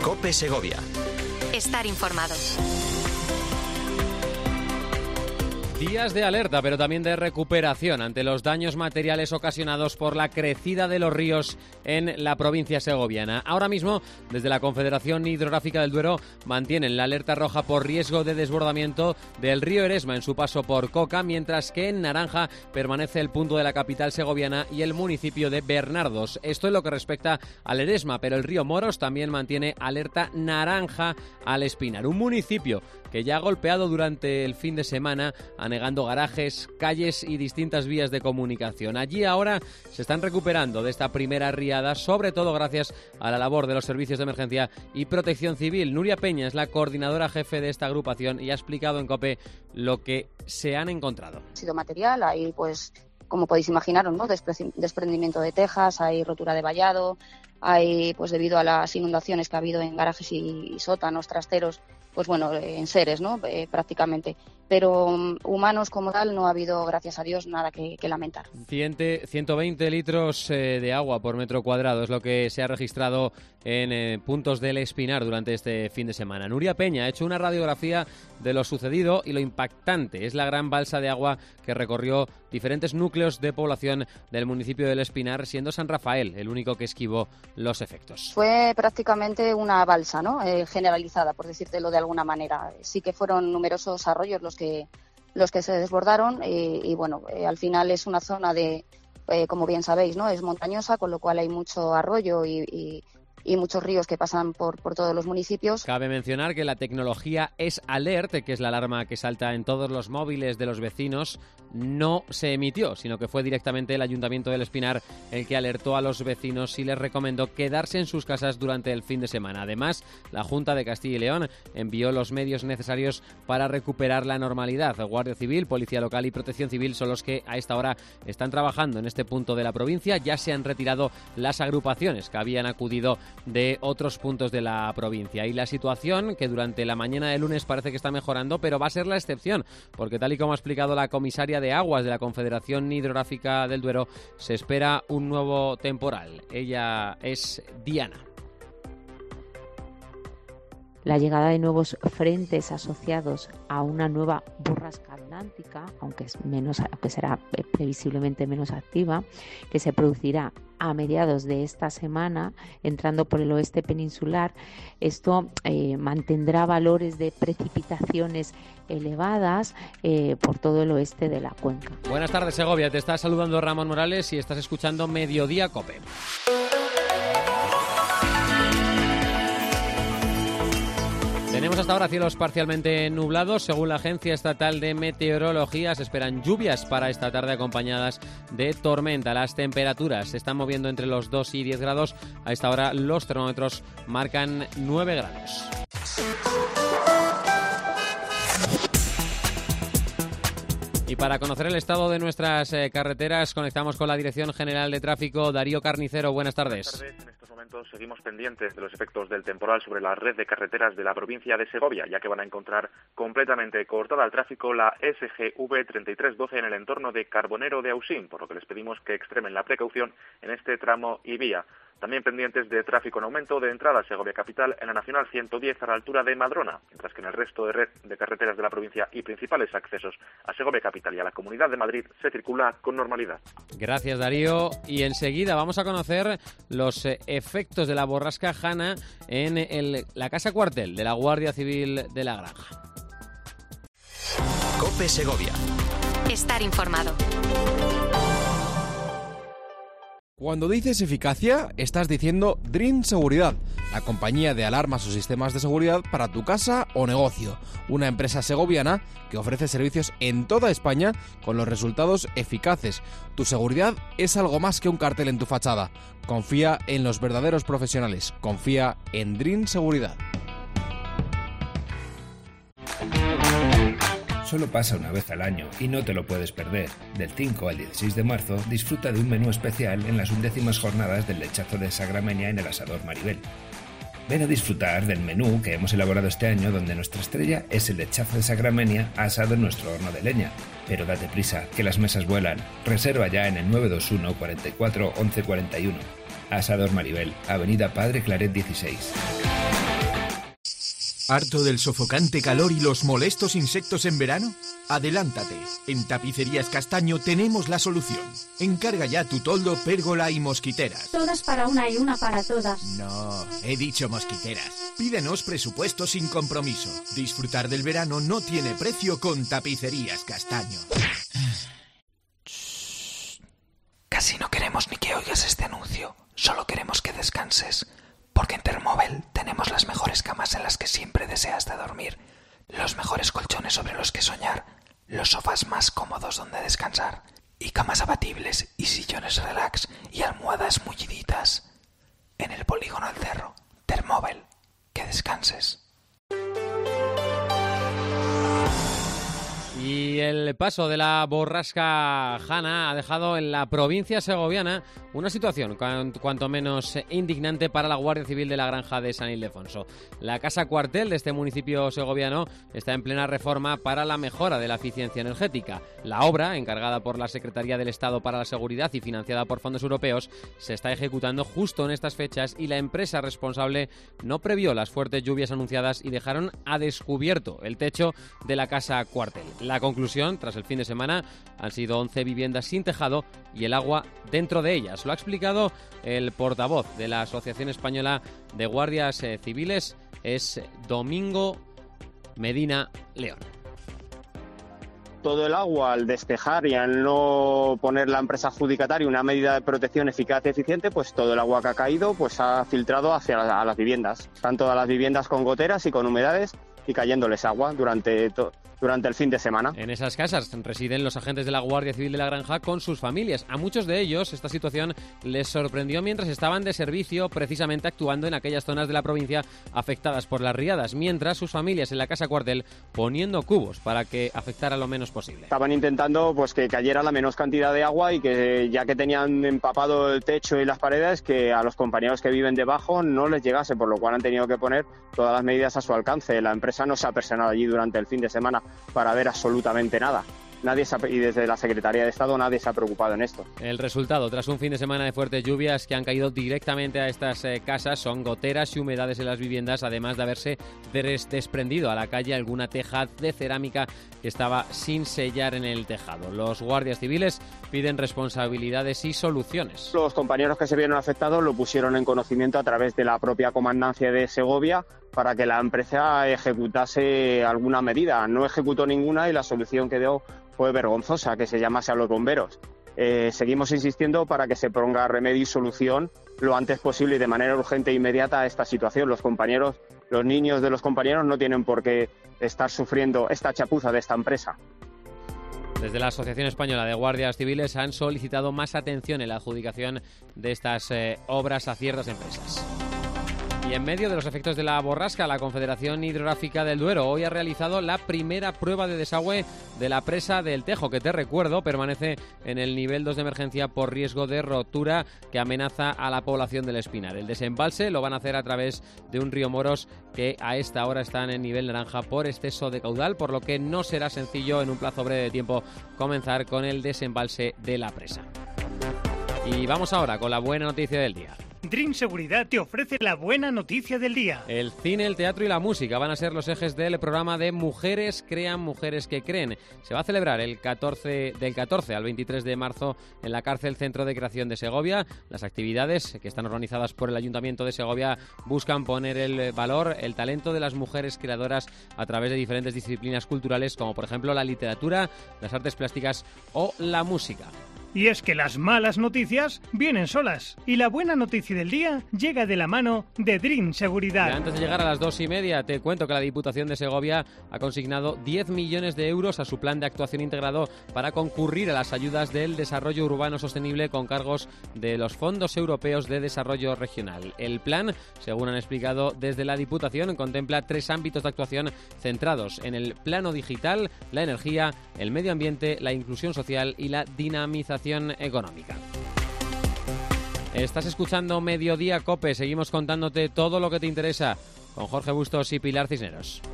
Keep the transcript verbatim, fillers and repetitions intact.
COPE Segovia. Estar informado. Días de alerta, pero también de recuperación ante los daños materiales ocasionados por la crecida de los ríos en la provincia segoviana. Ahora mismo, desde la Confederación Hidrográfica del Duero, mantienen la alerta roja por riesgo de desbordamiento del río Eresma en su paso por Coca, mientras que en naranja permanece el punto de la capital segoviana y el municipio de Bernardos. Esto es lo que respecta al Eresma, pero el río Moros también mantiene alerta naranja al Espinar, un municipio que ya ha golpeado durante el fin de semana, anegando garajes, calles y distintas vías de comunicación. Allí ahora se están recuperando de esta primera riada, sobre todo gracias a la labor de los servicios de emergencia y protección civil. Nuria Peña es la coordinadora jefe de esta agrupación y ha explicado en COPE lo que se han encontrado. Ha sido material, hay pues, como podéis imaginaros, ¿no? Despre- desprendimiento de tejas, hay rotura de vallado, hay, pues debido a las inundaciones que ha habido en garajes y, y sótanos, trasteros, pues bueno, en seres, ¿no? Eh, prácticamente. Pero um, humanos como tal no ha habido, gracias a Dios, nada que, que lamentar. ciento veinte litros eh, de agua por metro cuadrado es lo que se ha registrado en eh, puntos del Espinar durante este fin de semana. Nuria Peña ha hecho una radiografía de lo sucedido y lo impactante es la gran balsa de agua que recorrió diferentes núcleos de población del municipio del Espinar, siendo San Rafael el único que esquivó los efectos. Fue prácticamente una balsa, ¿no? Eh, generalizada, por decírtelo de alguna manera. Sí que fueron numerosos arroyos los que los que se desbordaron y, y bueno, eh, al final es una zona de, eh, como bien sabéis, ¿no? Es montañosa, con lo cual hay mucho arroyo y, y y muchos ríos que pasan por, por todos los municipios. Cabe mencionar que la tecnología Es Alert, que es la alarma que salta en todos los móviles de los vecinos, no se emitió, sino que fue directamente el Ayuntamiento del Espinar el que alertó a los vecinos y les recomendó quedarse en sus casas durante el fin de semana. Además, la Junta de Castilla y León envió los medios necesarios para recuperar la normalidad. Guardia Civil, Policía Local y Protección Civil son los que a esta hora están trabajando en este punto de la provincia. Ya se han retirado las agrupaciones que habían acudido de otros puntos de la provincia. Y la situación, que durante la mañana de lunes parece que está mejorando, pero va a ser la excepción, porque tal y como ha explicado la comisaria de Aguas de la Confederación Hidrográfica del Duero, se espera un nuevo temporal. Ella es Diana. La llegada de nuevos frentes asociados a una nueva borrasca atlántica, aunque es menos, aunque será previsiblemente menos activa, que se producirá a mediados de esta semana, entrando por el oeste peninsular. Esto eh, mantendrá valores de precipitaciones elevadas eh, por todo el oeste de la cuenca. Buenas tardes, Segovia. Te está saludando Ramón Morales y estás escuchando Mediodía COPE. Tenemos hasta ahora cielos parcialmente nublados. Según la Agencia Estatal de Meteorología, se esperan lluvias para esta tarde acompañadas de tormenta. Las temperaturas se están moviendo entre los dos y diez grados. A esta hora los termómetros marcan nueve grados. Y para conocer el estado de nuestras eh, carreteras, conectamos con la Dirección General de Tráfico. Darío Carnicero, buenas tardes. Buenas tardes. En estos momentos seguimos pendientes de los efectos del temporal sobre la red de carreteras de la provincia de Segovia, ya que van a encontrar completamente cortada al tráfico la S G V treinta y tres doce en el entorno de Carbonero de Ausín, por lo que les pedimos que extremen la precaución en este tramo y vía. También pendientes de tráfico en aumento de entrada a Segovia Capital en la Nacional ciento diez a la altura de Madrona, mientras que en el resto de red de carreteras de la provincia y principales accesos a Segovia Capital y a la Comunidad de Madrid se circula con normalidad. Gracias, Darío. Y enseguida vamos a conocer los eh, efectos de la borrasca Hanna en el, la casa cuartel de la Guardia Civil de la Granja. COPE Segovia. Estar informado. Cuando dices eficacia, estás diciendo Dream Seguridad, la compañía de alarmas o sistemas de seguridad para tu casa o negocio. Una empresa segoviana que ofrece servicios en toda España con los resultados eficaces. Tu seguridad es algo más que un cartel en tu fachada. Confía en los verdaderos profesionales. Confía en Dream Seguridad. Solo pasa una vez al año y no te lo puedes perder. Del cinco al dieciséis de marzo disfruta de un menú especial en las undécimas jornadas del lechazo de Sagrameña en el Asador Maribel. Ven a disfrutar del menú que hemos elaborado este año, donde nuestra estrella es el lechazo de Sagrameña asado en nuestro horno de leña. Pero date prisa, que las mesas vuelan. Reserva ya en el nueve dos uno, cuarenta y cuatro, once cuarenta y uno. Asador Maribel, Avenida Padre Claret dieciséis. ¿Harto del sofocante calor y los molestos insectos en verano? Adelántate. En Tapicerías Castaño tenemos la solución. Encarga ya tu toldo, pérgola y mosquiteras. Todas para una y una para todas. No, he dicho mosquiteras. Pídenos presupuesto sin compromiso. Disfrutar del verano no tiene precio con Tapicerías Castaño. Casi no queremos ni que oigas este anuncio. Solo queremos que descanses. Porque en Thermobel tenemos las mejores camas en las que siempre deseas de dormir, los mejores colchones sobre los que soñar, los sofás más cómodos donde descansar, y camas abatibles y sillones relax y almohadas mulliditas. En el Polígono El Cerro, Thermobel, que descanses. Y el paso de la borrasca Hanna ha dejado en la provincia segoviana una situación cuanto menos indignante para la Guardia Civil de la Granja de San Ildefonso. La casa cuartel de este municipio segoviano está en plena reforma para la mejora de la eficiencia energética. La obra, encargada por la Secretaría del Estado para la Seguridad y financiada por fondos europeos, se está ejecutando justo en estas fechas y la empresa responsable no previó las fuertes lluvias anunciadas y dejaron a descubierto el techo de la casa cuartel. La conclusión, tras el fin de semana, han sido once viviendas sin tejado y el agua dentro de ellas. Lo ha explicado el portavoz de la Asociación Española de Guardias eh, Civiles, es Domingo Medina León. Todo el agua, al despejar y al no poner la empresa adjudicataria una medida de protección eficaz y eficiente, pues todo el agua que ha caído pues ha filtrado hacia la, a las viviendas, tanto a las viviendas con goteras y con humedades y cayéndoles agua durante todo. durante el fin de semana. En esas casas residen los agentes de la Guardia Civil de la Granja con sus familias. A muchos de ellos esta situación les sorprendió mientras estaban de servicio, precisamente actuando en aquellas zonas de la provincia afectadas por las riadas, mientras sus familias en la casa cuartel poniendo cubos para que afectara lo menos posible. Estaban intentando pues que cayera la menos cantidad de agua y que ya que tenían empapado el techo y las paredes, que a los compañeros que viven debajo no les llegase, por lo cual han tenido que poner todas las medidas a su alcance. La empresa no se ha personado allí durante el fin de semana para ver absolutamente nada. Nadie se ha, y desde la Secretaría de Estado nadie se ha preocupado en esto. El resultado, tras un fin de semana de fuertes lluvias que han caído directamente a estas eh, casas, son goteras y humedades en las viviendas, además de haberse des- desprendido a la calle alguna teja de cerámica que estaba sin sellar en el tejado. Los guardias civiles piden responsabilidades y soluciones. Los compañeros que se vieron afectados lo pusieron en conocimiento a través de la propia comandancia de Segovia para que la empresa ejecutase alguna medida. No ejecutó ninguna y la solución que dio fue vergonzosa, que se llamase a los bomberos. Eh, seguimos insistiendo para que se ponga remedio y solución lo antes posible y de manera urgente e inmediata a esta situación. Los compañeros, los niños de los compañeros no tienen por qué estar sufriendo esta chapuza de esta empresa. Desde la Asociación Española de Guardias Civiles han solicitado más atención en la adjudicación de estas eh, obras a ciertas empresas. Y en medio de los efectos de la borrasca, la Confederación Hidrográfica del Duero hoy ha realizado la primera prueba de desagüe de la presa del Tejo, que te recuerdo permanece en el nivel dos de emergencia por riesgo de rotura que amenaza a la población del Espinar. El desembalse lo van a hacer a través de un río Moros que a esta hora está en el nivel naranja por exceso de caudal, por lo que no será sencillo en un plazo breve de tiempo comenzar con el desembalse de la presa. Y vamos ahora con la buena noticia del día. Dream Seguridad te ofrece la buena noticia del día. El cine, el teatro y la música van a ser los ejes del programa de Mujeres Crean, Mujeres que Creen. Se va a celebrar el catorce, del catorce al veintitrés de marzo en la Cárcel Centro de Creación de Segovia. Las actividades, que están organizadas por el Ayuntamiento de Segovia, buscan poner el valor, el talento de las mujeres creadoras a través de diferentes disciplinas culturales, como por ejemplo la literatura, las artes plásticas o la música. Y es que las malas noticias vienen solas. Y la buena noticia del día llega de la mano de Dream Seguridad. Y antes de llegar a las dos y media, te cuento que la Diputación de Segovia ha consignado diez millones de euros a su plan de actuación integrado para concurrir a las ayudas del desarrollo urbano sostenible con cargos de los fondos europeos de desarrollo regional. El plan, según han explicado desde la Diputación, contempla tres ámbitos de actuación centrados en el plano digital, la energía, el medio ambiente, la inclusión social y la dinamización económica. Estás escuchando Mediodía COPE, seguimos contándote todo lo que te interesa con Jorge Bustos y Pilar Cisneros.